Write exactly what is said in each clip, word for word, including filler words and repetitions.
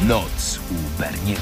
Noc u Berniego.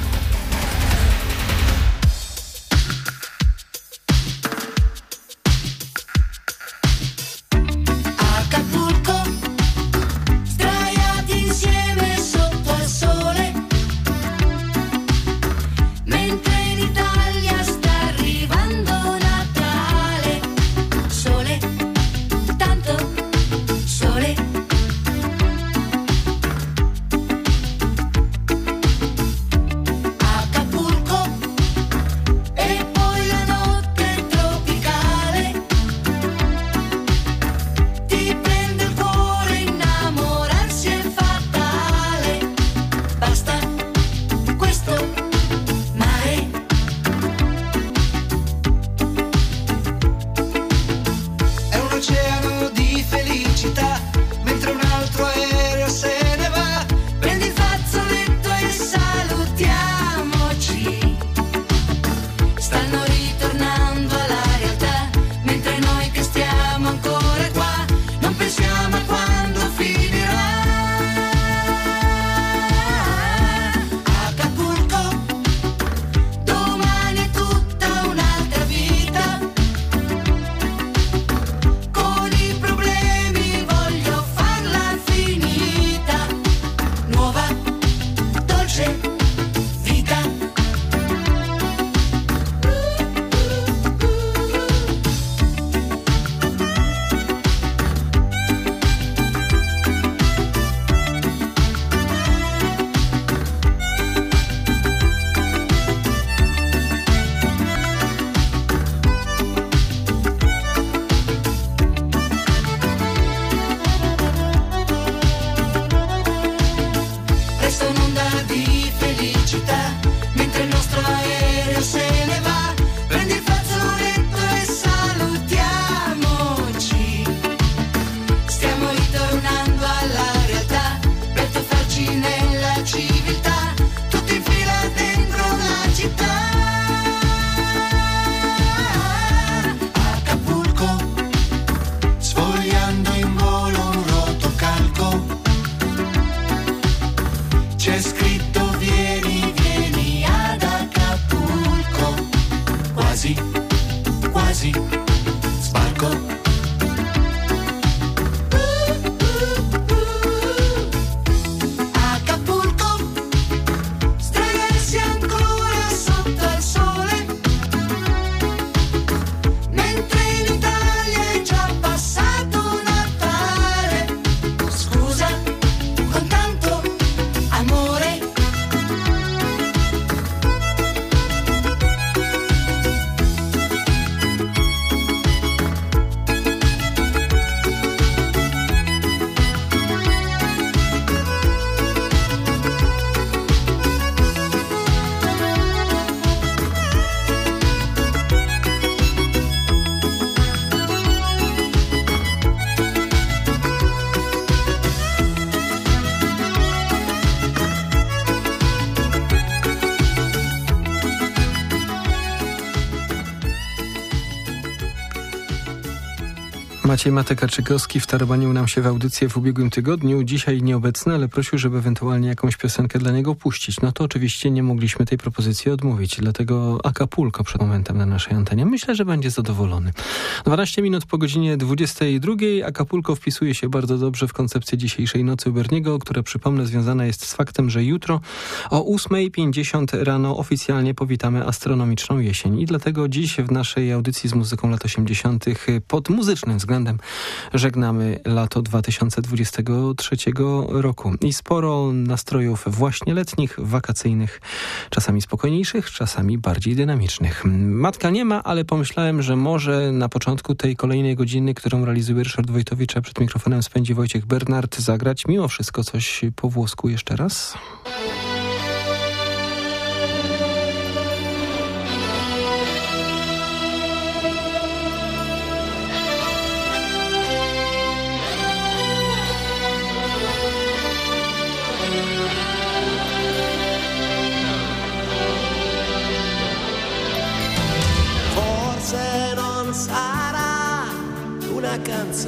Maciej Matek-Kaczykowski wtarabanił nam się w audycję w ubiegłym tygodniu. Dzisiaj nieobecny, ale prosił, żeby ewentualnie jakąś piosenkę dla niego puścić. No to oczywiście nie mogliśmy tej propozycji odmówić, dlatego Acapulco przed momentem na naszej antenie. Myślę, że będzie zadowolony. dwanaście minut po godzinie dwudziestej drugiej. Acapulco wpisuje się bardzo dobrze w koncepcję dzisiejszej Nocy u Berniego, która, przypomnę, związana jest z faktem, że jutro o ósmej pięćdziesiąt rano oficjalnie powitamy astronomiczną jesień. I dlatego dziś w naszej audycji z muzyką lat osiemdziesiątych pod muzycznym względem żegnamy lato dwa tysiące dwudziestego trzeciego roku. I sporo nastrojów właśnie letnich, wakacyjnych, czasami spokojniejszych, czasami bardziej dynamicznych. Matka nie ma, ale pomyślałem, że może na początku tej kolejnej godziny, którą realizuje Ryszard Wojtowicz, a przed mikrofonem spędzi Wojciech Bernard, zagrać mimo wszystko coś po włosku jeszcze raz.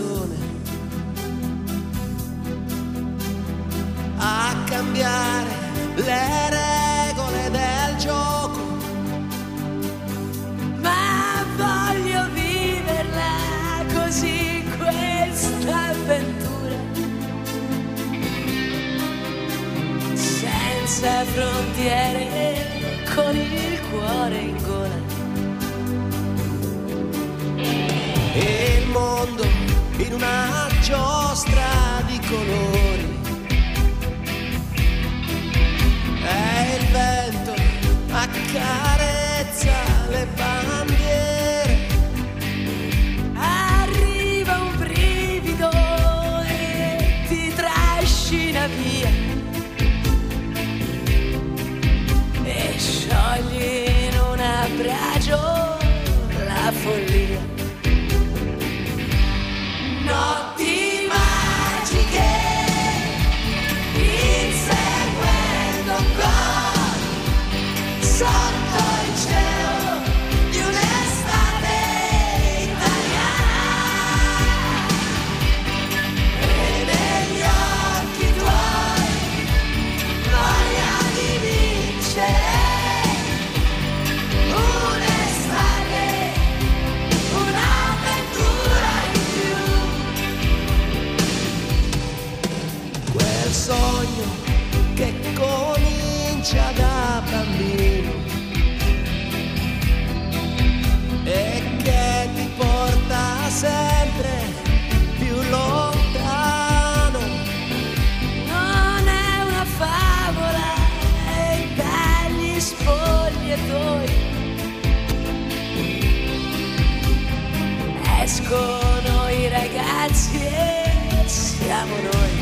Canzone a cambiare senza frontiere, con il cuore in gola. E il mondo in una giostra di colori. E il vento accarezza le bandiere. Arriva un brivido e ti trascina via e sciogli in un abbraccio la follia. Notti magiche, inseguendo un gol sotto il cielo di un'estate italiana. E negli occhi tuoi voglia di vincere. Un'estate, un'avventura in più. Quel sogno che comincia da bambino e che ti porta sempre più lontano. Non è una favola e dagli spogliatoi escono i ragazzi e siamo noi.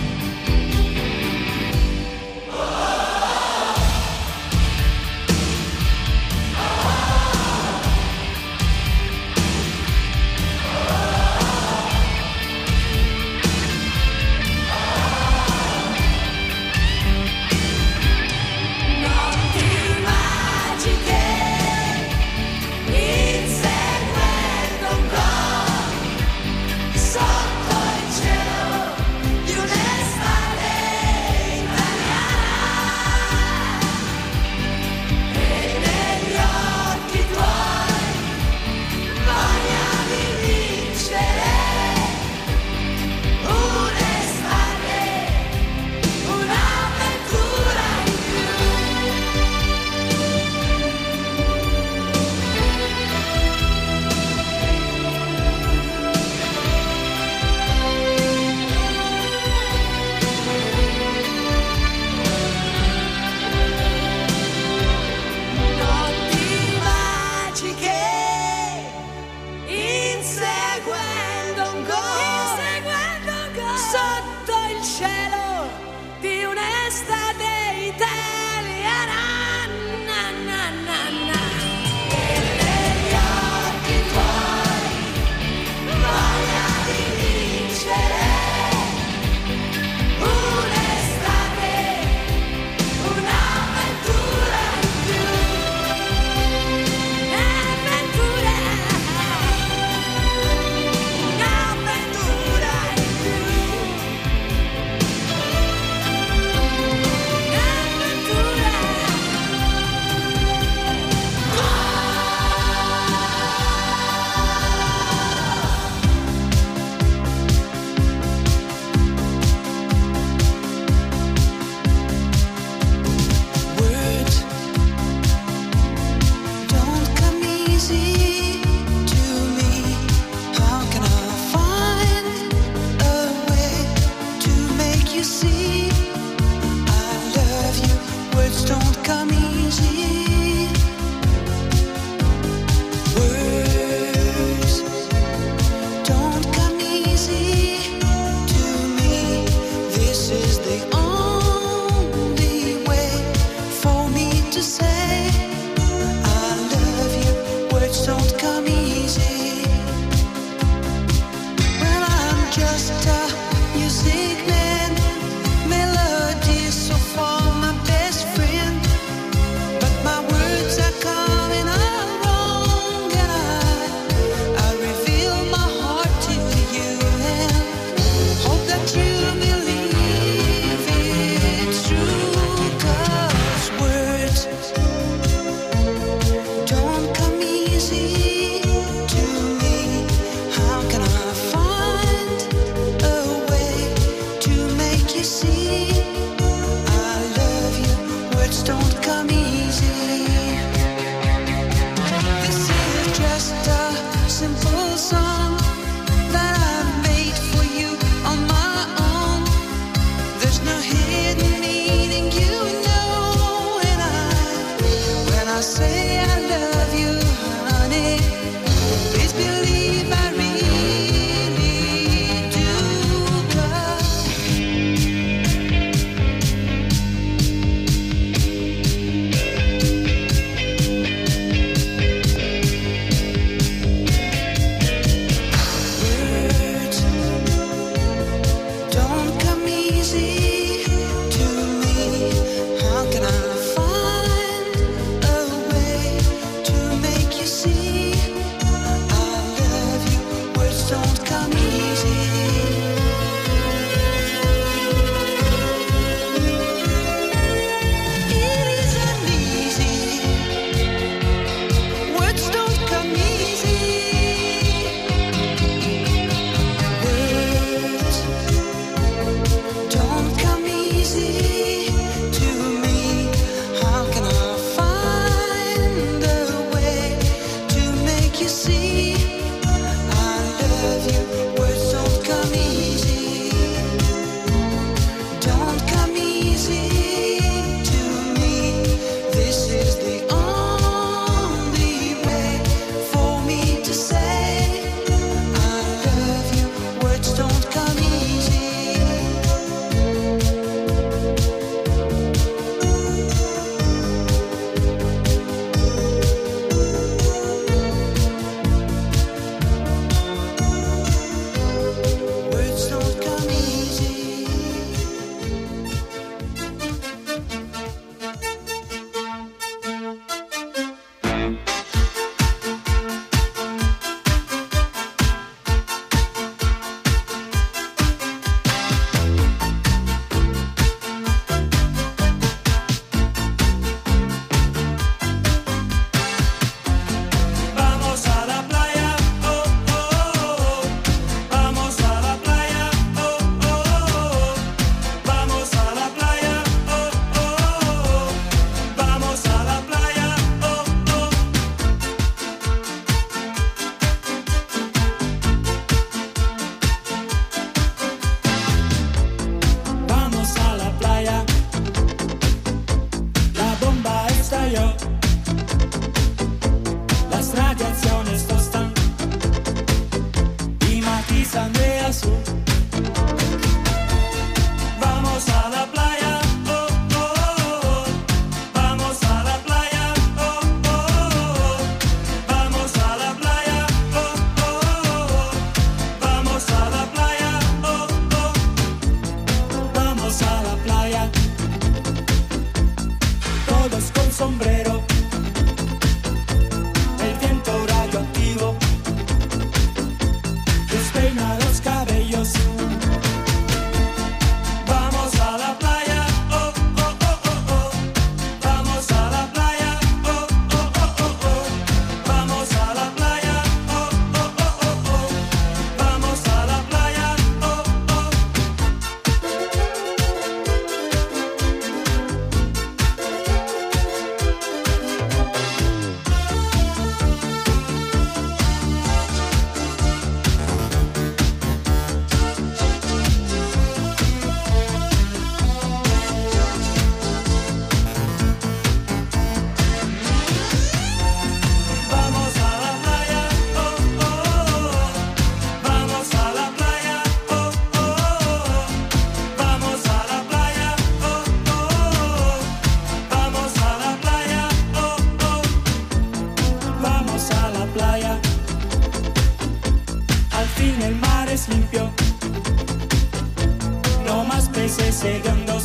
segundos.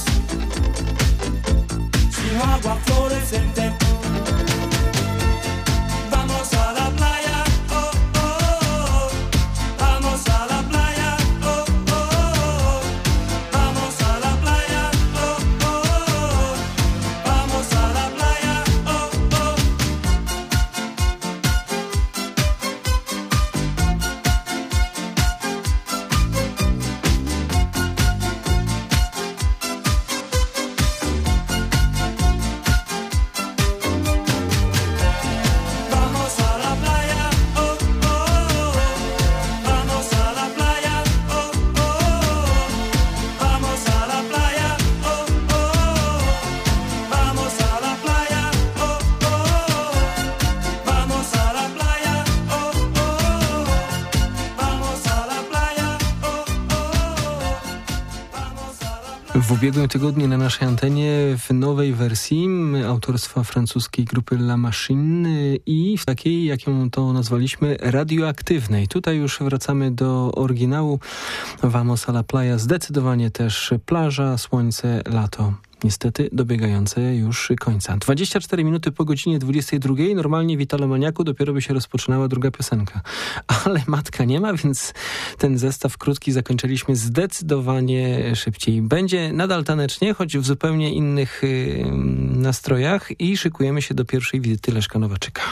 Sin agua fluorescente. Vamos a la playa, oh, oh, oh. Vamos a la playa, oh, oh, oh. Vamos a la playa, oh, oh, oh. Vamos a la playa, oh, oh. Vamos a la playa, oh, oh, oh. Vamos a la playa, oh, oh, oh. Vamos a la playa, oh, oh, oh. Vamos a la playa, oh, oh, oh. Vamos a la playa, oh, oh, oh. Vamos a la playa, oh, oh, oh. Vamos a la playa. W ubiegłym tygodniu na naszej antenie w nowej wersji autorstwa francuskiej grupy La Machine i w takiej, jak ją to nazwaliśmy, radioaktywnej. Tutaj już wracamy do oryginału. Vamos a la playa, zdecydowanie też plaża, słońce, lato. Niestety dobiegające już końca. dwadzieścia cztery minuty po godzinie dwudziestej drugiej. Normalnie w Italomaniaku dopiero by się rozpoczynała druga piosenka. Ale matka nie ma, więc ten zestaw krótki zakończyliśmy zdecydowanie szybciej. Będzie nadal tanecznie, choć w zupełnie innych yy, nastrojach i szykujemy się do pierwszej wizyty Leszka Nowaczyka.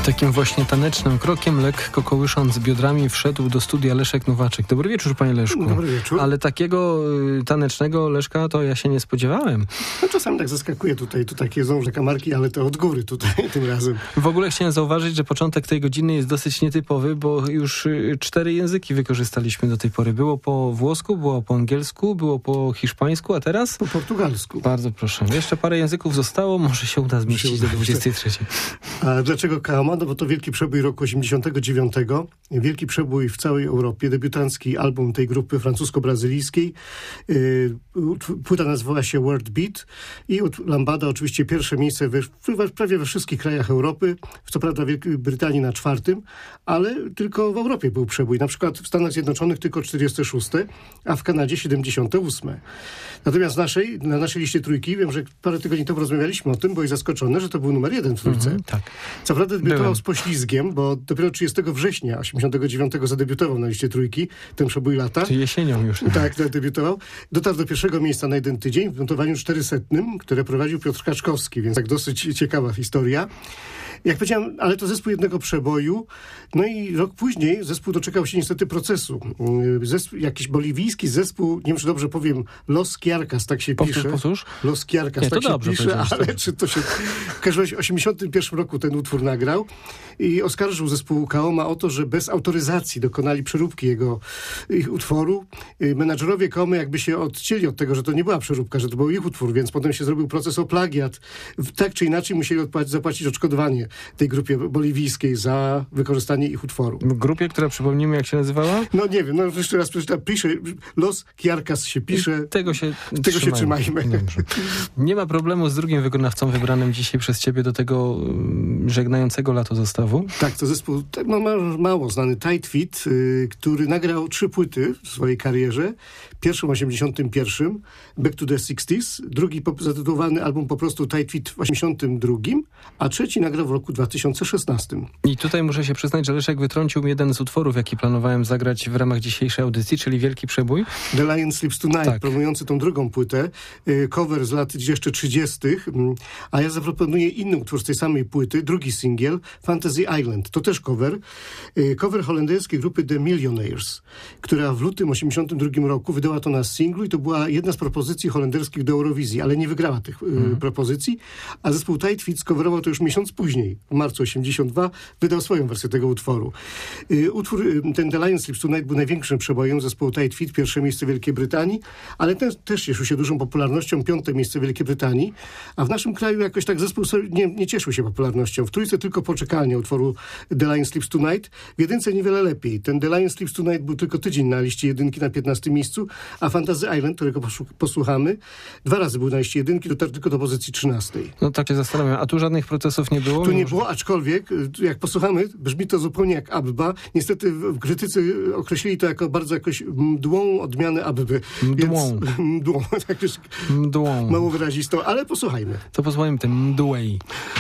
Takim właśnie tanecznym krokiem, lekko kołysząc biodrami, wszedł do studia Leszek Nowaczek. Dobry wieczór, panie Leszku. Dobry wieczór. Ale takiego y, tanecznego Leszka to ja się nie spodziewałem. No czasami tak zaskakuje tutaj, tu takie są zakamarki, ale to od góry tutaj tym razem. W ogóle chciałem zauważyć, że początek tej godziny jest dosyć nietypowy, bo już y, cztery języki wykorzystaliśmy do tej pory. Było po włosku, było po angielsku, było po hiszpańsku, a teraz? Po portugalsku. Bardzo proszę. Jeszcze parę języków zostało, może się uda zmieścić do dwudziestej trzeciej. A dlaczego Kaoma? No bo to wielki przebój roku osiemdziesiątego dziewiątego. Wielki przebój w całej Europie. Debiutancki album tej grupy francusko-brazylijskiej. Płyta nazywała się World Beat i Lambada oczywiście pierwsze miejsce we, w prawie we wszystkich krajach Europy. Co prawda w Wielkiej Brytanii na czwartym, ale tylko w Europie był przebój. Na przykład w Stanach Zjednoczonych tylko czterdzieste szóste, a w Kanadzie siedemdziesiąte ósme. Natomiast naszej, na naszej liście trójki, wiem, że parę tygodni temu rozmawialiśmy o tym, byłeś zaskoczony, że to był numer jeden w trójce. Mhm, tak. Co prawda debiutował Byłem. z poślizgiem, bo dopiero trzydziestego września osiemdziesiątego dziewiątego zadebiutował na liście trójki, ten przebój lata. Czy jesienią już. Tak, zadebiutował. Dotarł do pierwszego miejsca na jeden tydzień w notowaniu czterysetnym, które prowadził Piotr Kaczkowski, więc tak dosyć ciekawa historia. Jak powiedziałem, ale to zespół jednego przeboju. No i rok później zespół doczekał się niestety procesu. Zespół, jakiś boliwijski zespół, nie wiem, czy dobrze powiem, Los Kiarkas, tak się Powtórz, pisze. powtórz. Los Kiarkas, Nie, to tak się dobrze pisze, ale dobrze. czy to się... W każdym razie w osiemdziesiątym pierwszym roku ten utwór nagrał i oskarżył zespół Kaoma o to, że bez autoryzacji dokonali przeróbki jego ich utworu. Menadżerowie Kaomy jakby się odcięli od tego, że to nie była przeróbka, że to był ich utwór, więc potem się zrobił proces o plagiat. Tak czy inaczej musieli odpłacić, zapłacić odszkodowanie tej grupie boliwijskiej za wykorzystanie ich utworu. W grupie, która przypomnijmy, jak się nazywała? No nie wiem, no jeszcze raz przeczytam, pisze, Los Kiarkas się pisze. Tego się Tego się trzymajmy. Dobrze. Nie ma problemu z drugim wykonawcą wybranym dzisiaj przez ciebie do tego um, żegnającego lato zestawu. Tak, to zespół tak, no, mało znany, Tight Fit, y, który nagrał trzy płyty w swojej karierze. Pierwszą w osiemdziesiątym pierwszym, Back to the sixties, drugi po, zatytułowany album po prostu Tight Fit w osiemdziesiątym drugim, a trzeci nagrał w roku dwa tysiące szesnastym. I tutaj muszę się przyznać, że Leszek wytrącił mi jeden z utworów, jaki planowałem zagrać w ramach dzisiejszej audycji, czyli Wielki Przebój. The Lion Sleeps Tonight, Tak. promujący tą drugą płytę, y, cover z lat jeszcze trzydziestych, mm, a ja zaproponuję inny utwór z tej samej płyty, drugi singiel, Fantasy Island. To też cover. Y, cover holenderskiej grupy The Millionaires, która w lutym osiemdziesiątym drugim roku wydała to na singlu i to była jedna z propozycji holenderskich do Eurowizji, ale nie wygrała tych y, mm. propozycji, a zespół Tight Fit skowerował to już miesiąc później, w marcu osiemdziesiątym drugim, wydał swoją wersję tego utworu. Y, utwór, y, ten The Lion Sleeps Tonight był największym przebojem zespołu Tight Fit, pierwsze miejsce w Wielkiej Brytanii, ale ten też cieszył się dużą popularnością, piąte miejsce w Wielkiej Brytanii, a w naszym kraju jakoś tak zespół nie, nie cieszył się popularnością. W trójce tylko poczekalnie utworu The Lion Sleeps Tonight, w jedynce niewiele lepiej. Ten The Lion Sleeps Tonight był tylko tydzień na liście jedynki na piętnastym miejscu, a Fantasy Island, którego posłuchamy, dwa razy był na liście jedynki, dotarł tylko do pozycji trzynastej. No tak się zastanawiam, a tu żadnych procesów nie było? Tu nie Może... było, aczkolwiek jak posłuchamy, brzmi to zupełnie jak Abba. Niestety w krytycy określili to jako bardzo jakoś mdłą odmianę Abby. Mdłą. Więc, mdłą, tak już Mdłą. mało wyrazistą, ale posłuchajmy. To posłuchajmy tym mdłej.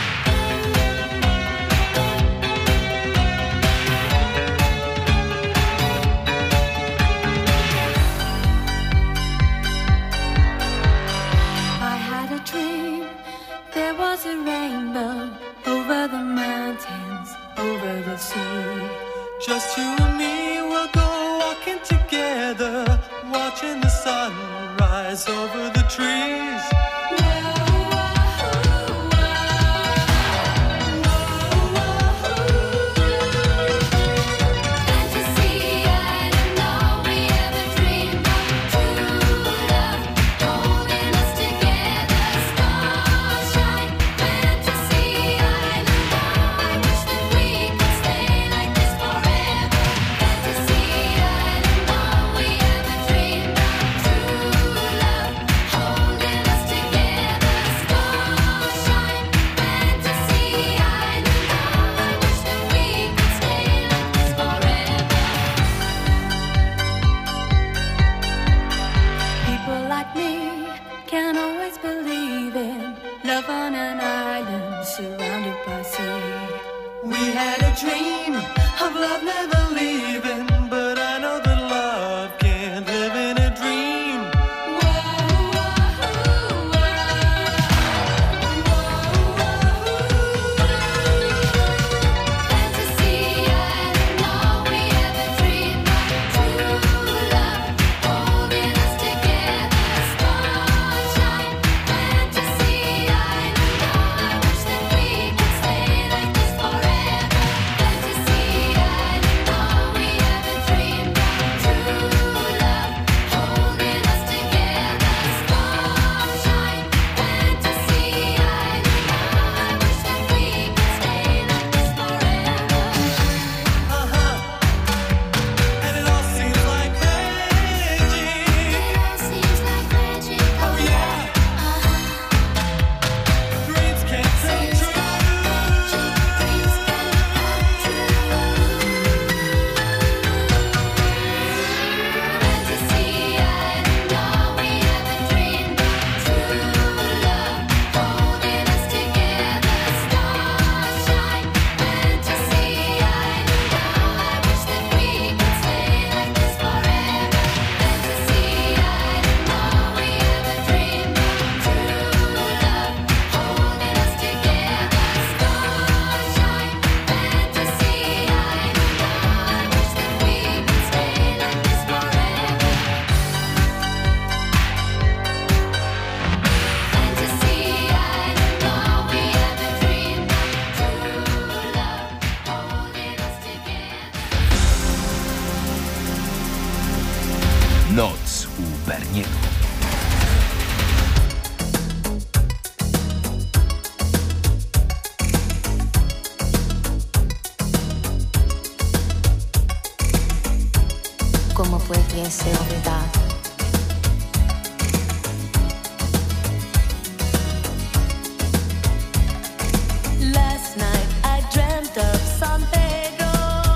I had a dream, there was a rainbow over the mountains, over the sea. Just you and me, we'll go walking together, watching the sun rise over the trees. Holding us together. Noc u Berniego. ¿Cómo pudiese olvidar? Last night I dreamt of San Pedro,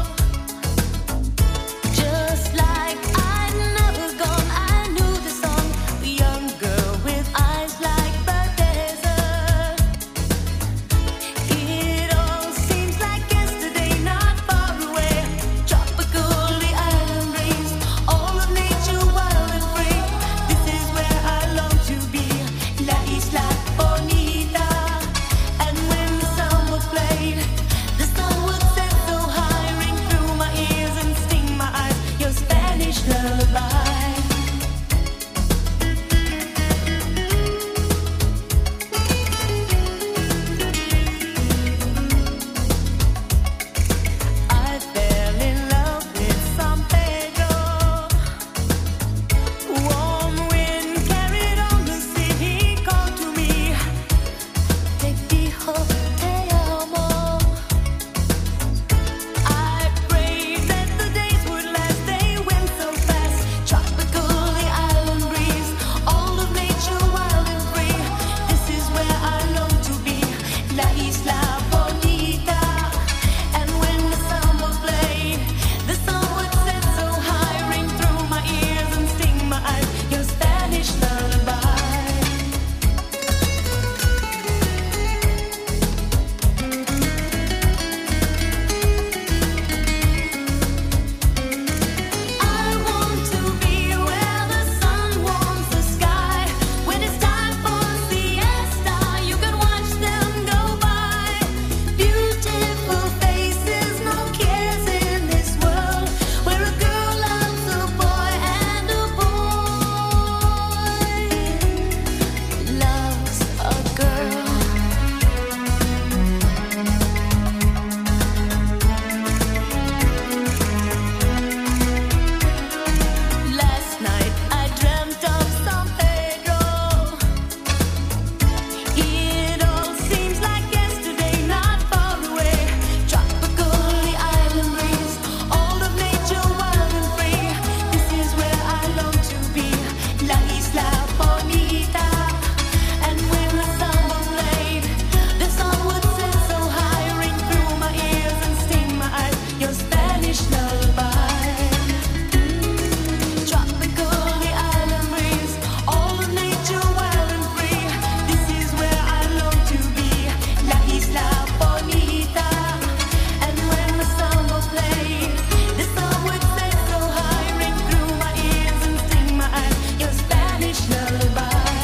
just like I'd never gone. I knew the song, the young girl with eyes like the desert. It all seems like yesterday, not far away. Tropical, the island breeze, all of nature wild and free. This is where I long to be, La Isla Bonita. And when the samba played, the sun would set so high, ring through my ears and sting my eyes. Your Spanish lullaby. I fell in love with San Pedro. Warm wind carried on the sea. He called to me, te dijo te amo. I prayed that the days would last. They went so fast. Tropical, the island breeze, all of nature wild and free. This is where I long to be, La Isla Bonita. And when the samba played, the sun would set so high, ring through my ears and sting my eyes. Your Spanish lullaby. I want to be where the sun warms the sky. When it's time for siesta, you can watch them go by. Beautiful faces, no cares in this world, where a girl loves a boy and a boy loves a girl. Last night I dreamt of San Pedro. It all seems like yesterday, not far away. Tropical, the island breeze, all of nature wild and free. This is where I long to be, La Isla Bonita. And when the samba played, the sun would set so high, ring through my ears and sting my eyes. Your Spanish lullaby. Tropical, the island breeze, all of nature wild and free. This is where I long to be, La Isla Bonita. And when the samba played, the sun would set so high, ring through my ears and sting my eyes. Your Spanish lullaby.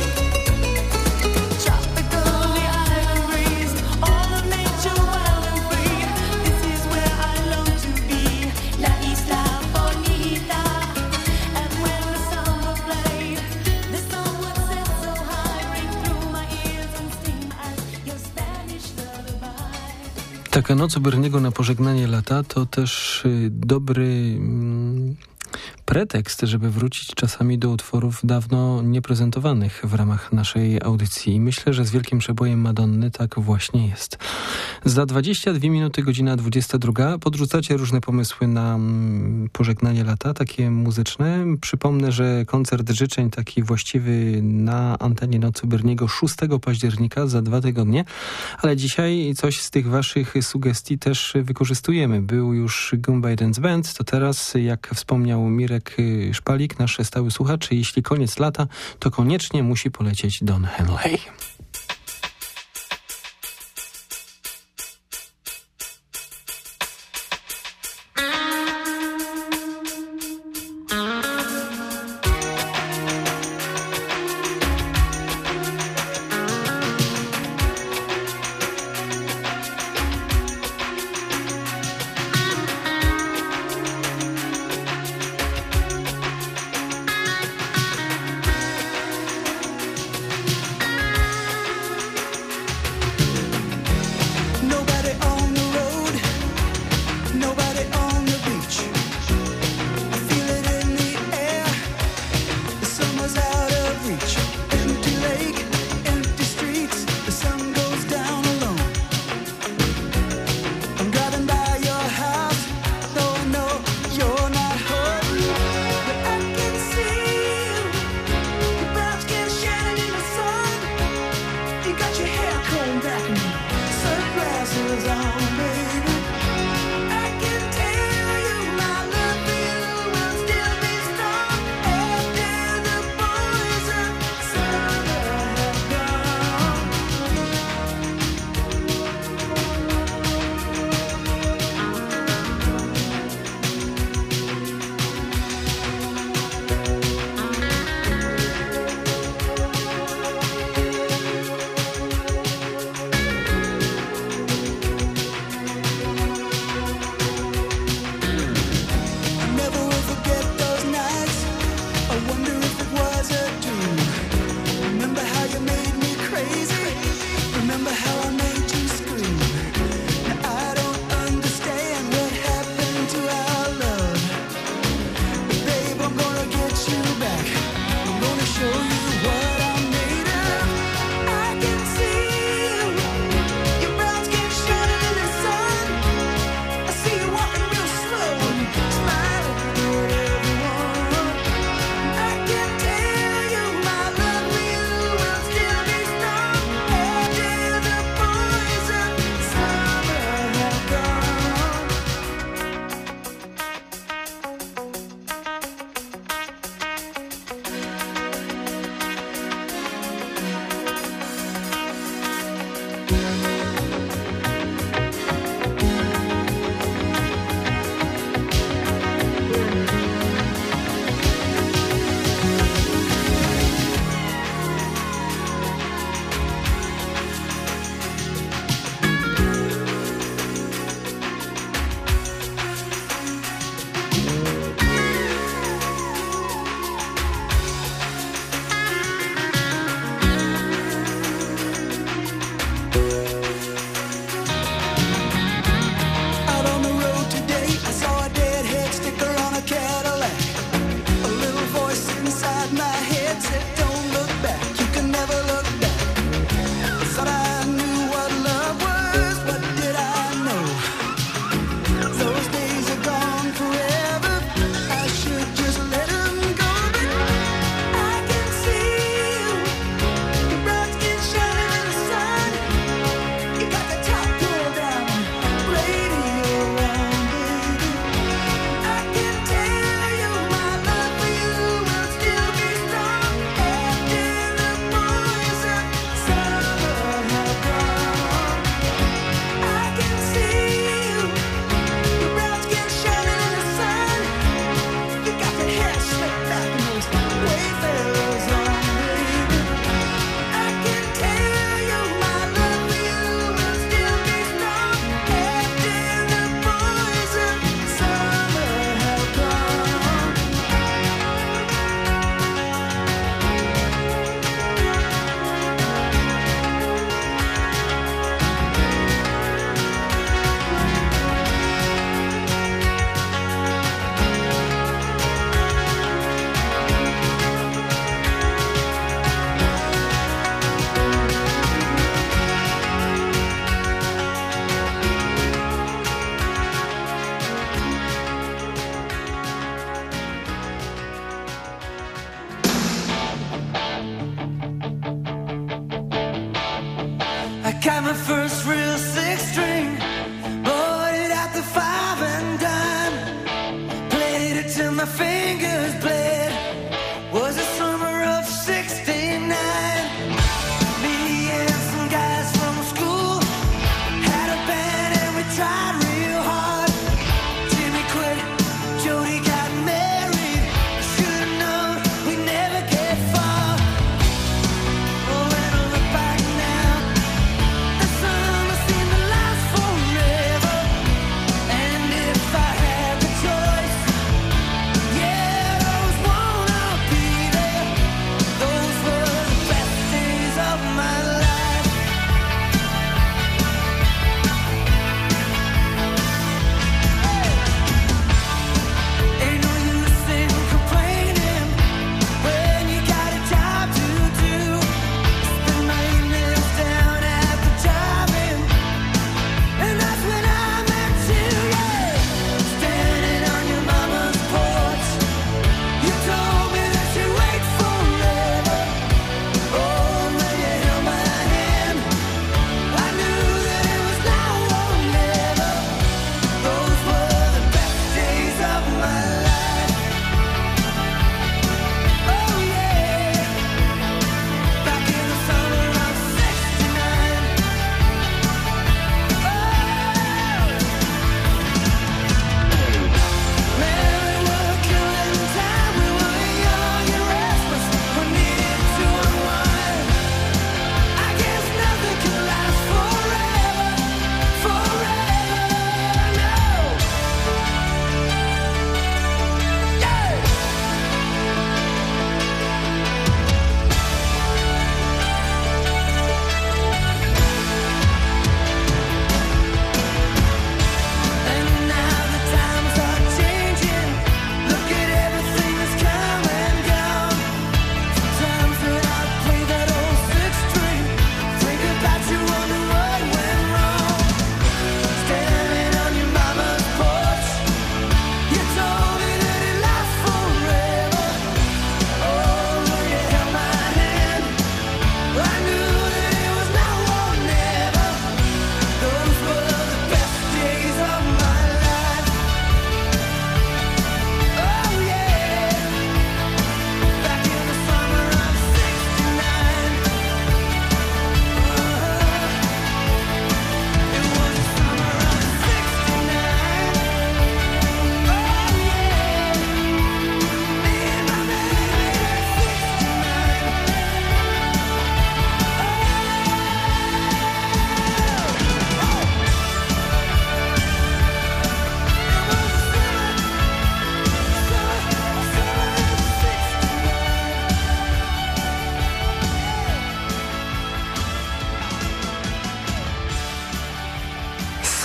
Tropical, the island breeze, all of nature wild and free. This is where I long to be, La Isla Bonita. And when the samba played, the sun would set so high, ring through my ears and sting my eyes. Your Spanish lullaby. Taka noc u Berniego na pożegnanie lata to też y, dobry mm, pretekst, żeby wrócić czasami do utworów dawno nieprezentowanych w ramach naszej audycji. I myślę, że z wielkim przebojem Madonny tak właśnie jest. Za dwadzieścia dwie minuty, godzina dwudziesta druga. Podrzucacie różne pomysły na mm, pożegnanie lata, takie muzyczne. Przypomnę, że koncert życzeń taki właściwy na antenie Nocy Berniego szóstego października, za dwa tygodnie. Ale dzisiaj coś z tych waszych sugestii też wykorzystujemy. Był już Goombay Dance Band, to teraz, jak wspomniał Mirek Szpalik, nasz stały słuchacz, jeśli koniec lata, to koniecznie musi polecieć Don Henley.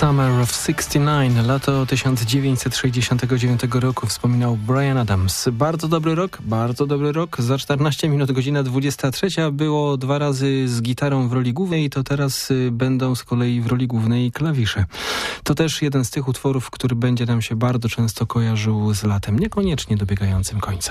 Summer of sixty nine, lato tysiąc dziewięćset sześćdziesiątego dziewiątego roku, wspominał Bryan Adams. Bardzo dobry rok, bardzo dobry rok. Za czternaście minut, godzina dwudziesta trzecia, było dwa razy z gitarą w roli głównej, to teraz y, będą z kolei w roli głównej klawisze. To też jeden z tych utworów, który będzie nam się bardzo często kojarzył z latem, niekoniecznie dobiegającym końca.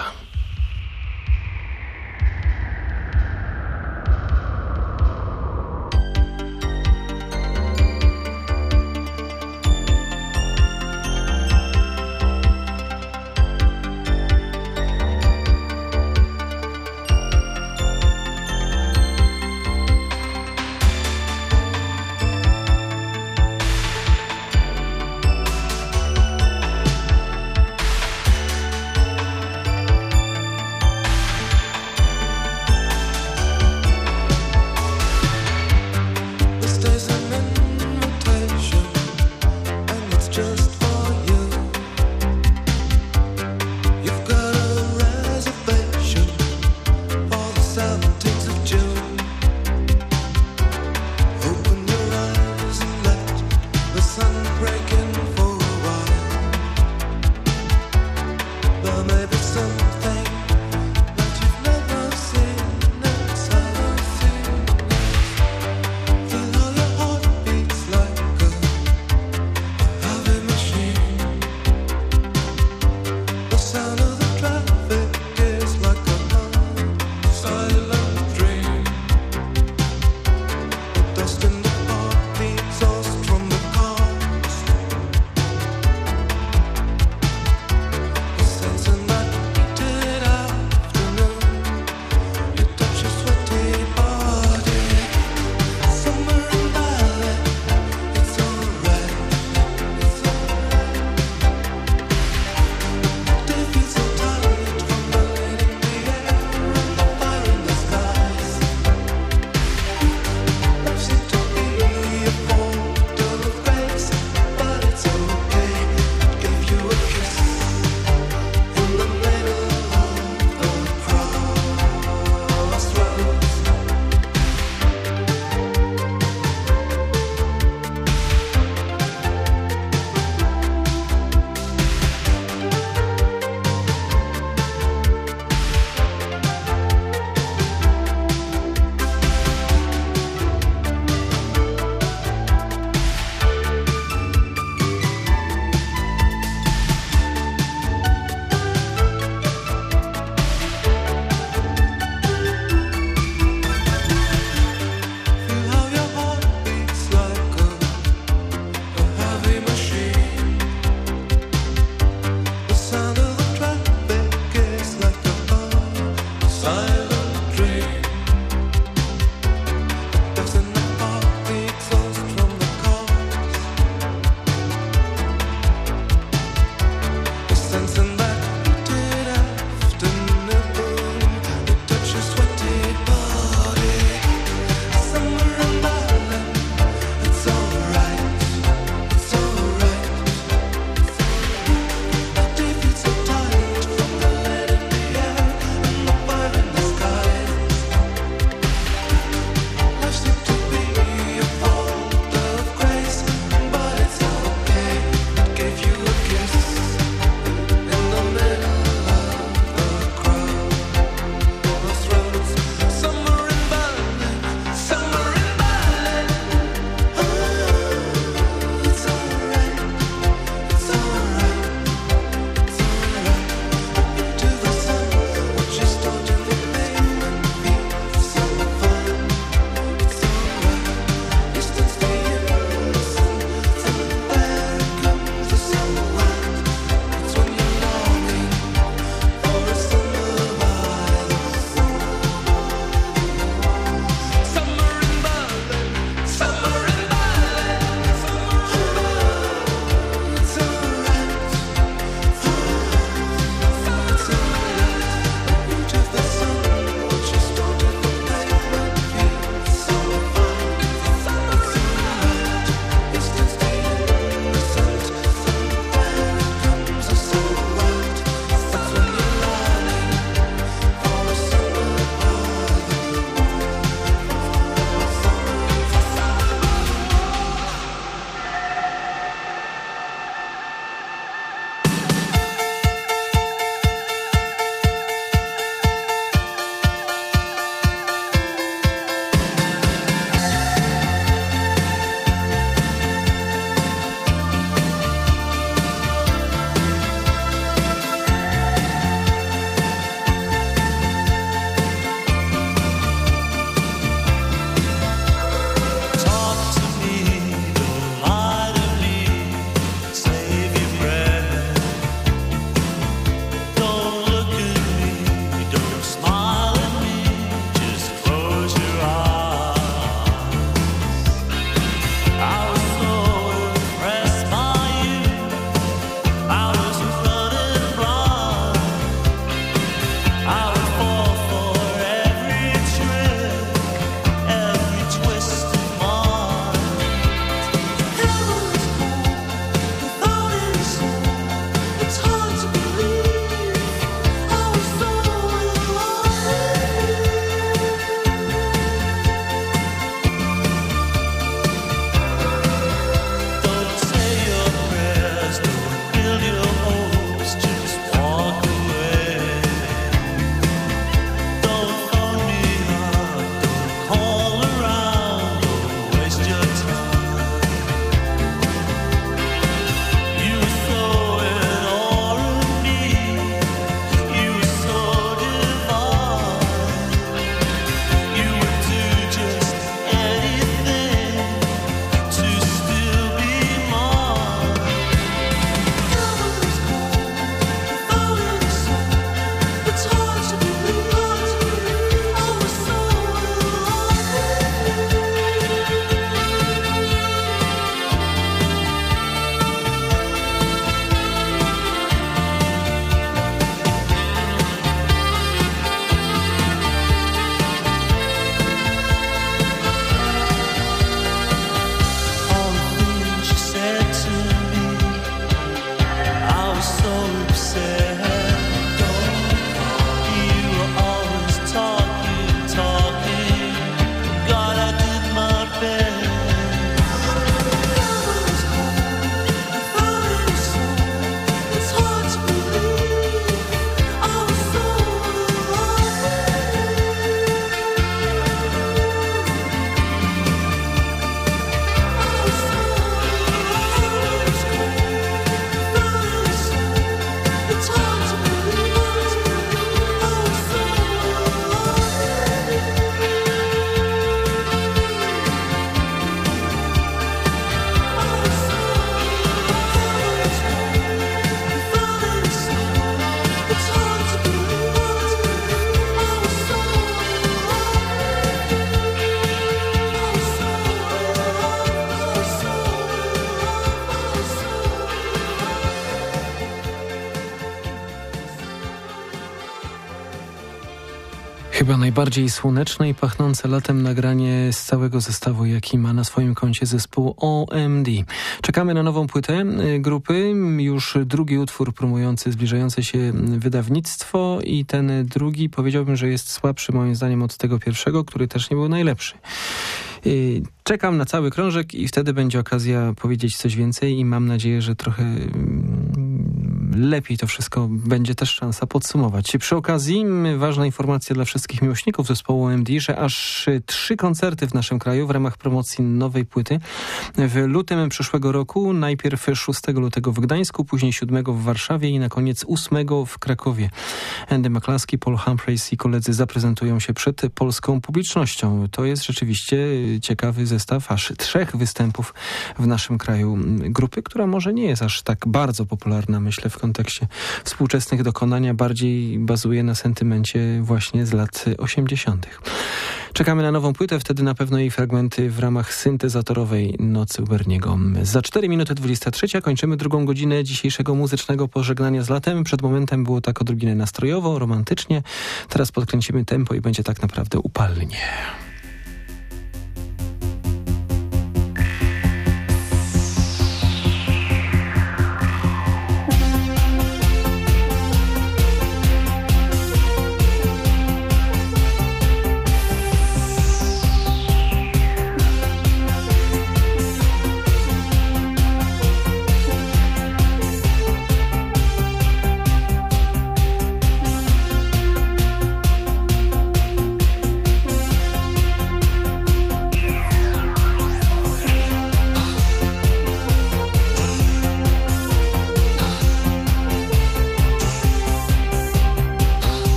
Chyba najbardziej słoneczne i pachnące latem nagranie z całego zestawu, jaki ma na swoim koncie zespół O M D. Czekamy na nową płytę grupy, już drugi utwór promujący zbliżające się wydawnictwo i ten drugi powiedziałbym, że jest słabszy moim zdaniem od tego pierwszego, który też nie był najlepszy. Czekam na cały krążek i wtedy będzie okazja powiedzieć coś więcej i mam nadzieję, że trochę lepiej to wszystko będzie też szansa podsumować. Przy okazji ważna informacja dla wszystkich miłośników zespołu O M D, że aż trzy koncerty w naszym kraju w ramach promocji nowej płyty. W lutym przyszłego roku, najpierw szóstego lutego w Gdańsku, później siódmego w Warszawie i na koniec ósmego w Krakowie. Andy McCluskey, Paul Humphreys i koledzy zaprezentują się przed polską publicznością. To jest rzeczywiście ciekawy zestaw aż trzech występów w naszym kraju. Grupy, która może nie jest aż tak bardzo popularna, myślę, w kontekście współczesnych dokonania, bardziej bazuje na sentymencie właśnie z lat osiemdziesiątych. Czekamy na nową płytę, wtedy na pewno jej fragmenty w ramach syntezatorowej Nocy u Berniego. Za cztery minuty dwudziesta trzecia kończymy drugą godzinę dzisiejszego muzycznego pożegnania z latem. Przed momentem było tak odrobinę nastrojowo, romantycznie. Teraz podkręcimy tempo i będzie tak naprawdę upalnie.